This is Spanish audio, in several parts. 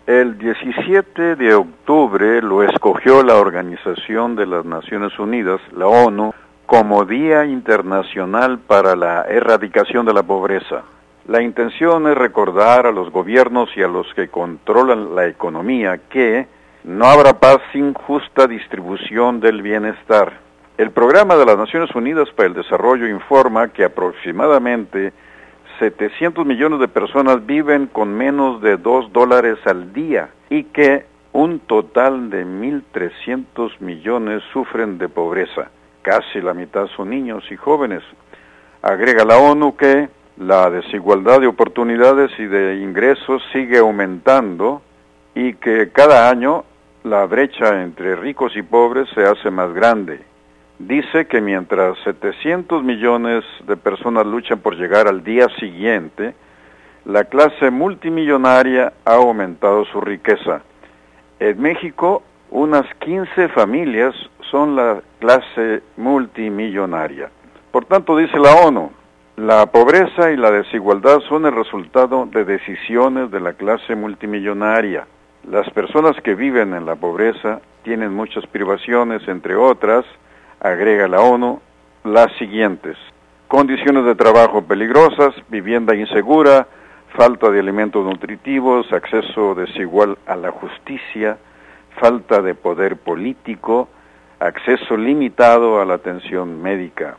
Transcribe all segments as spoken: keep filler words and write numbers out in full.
El diecisiete de octubre lo escogió la Organización de las Naciones Unidas, la ONU, como Día Internacional para la Erradicación de la Pobreza. La intención es recordar a los gobiernos y a los que controlan la economía que no habrá paz sin justa distribución del bienestar. El Programa de las Naciones Unidas para el Desarrollo informa que aproximadamente setecientos millones de personas viven con menos de dos dólares al día y que un total de mil trescientos millones sufren de pobreza. Casi la mitad son niños y jóvenes. Agrega la ONU que la desigualdad de oportunidades y de ingresos sigue aumentando y que cada año la brecha entre ricos y pobres se hace más grande. Dice que mientras setecientos millones de personas luchan por llegar al día siguiente, la clase multimillonaria ha aumentado su riqueza. En México, unas quince familias son la clase multimillonaria. Por tanto, dice la ONU, la pobreza y la desigualdad son el resultado de decisiones de la clase multimillonaria. Las personas que viven en la pobreza tienen muchas privaciones, entre otras, agrega la ONU, las siguientes: condiciones de trabajo peligrosas, vivienda insegura, falta de alimentos nutritivos, acceso desigual a la justicia, falta de poder político, acceso limitado a la atención médica.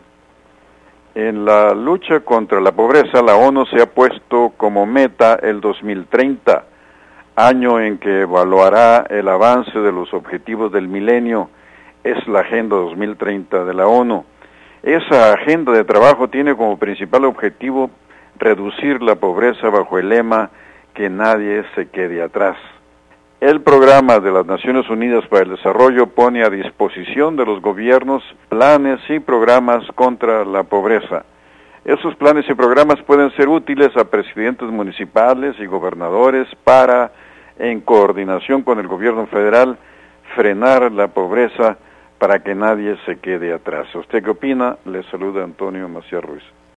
En la lucha contra la pobreza, la ONU se ha puesto como meta el dos mil treinta, año en que evaluará el avance de los objetivos del milenio. Es la Agenda dos mil treinta de la ONU. Esa agenda de trabajo tiene como principal objetivo reducir la pobreza bajo el lema que nadie se quede atrás. El Programa de las Naciones Unidas para el Desarrollo pone a disposición de los gobiernos planes y programas contra la pobreza. Esos planes y programas pueden ser útiles a presidentes municipales y gobernadores para, en coordinación con el gobierno federal, frenar la pobreza para que nadie se quede atrás. ¿Usted qué opina? Le saluda Antonio Macías Ruiz.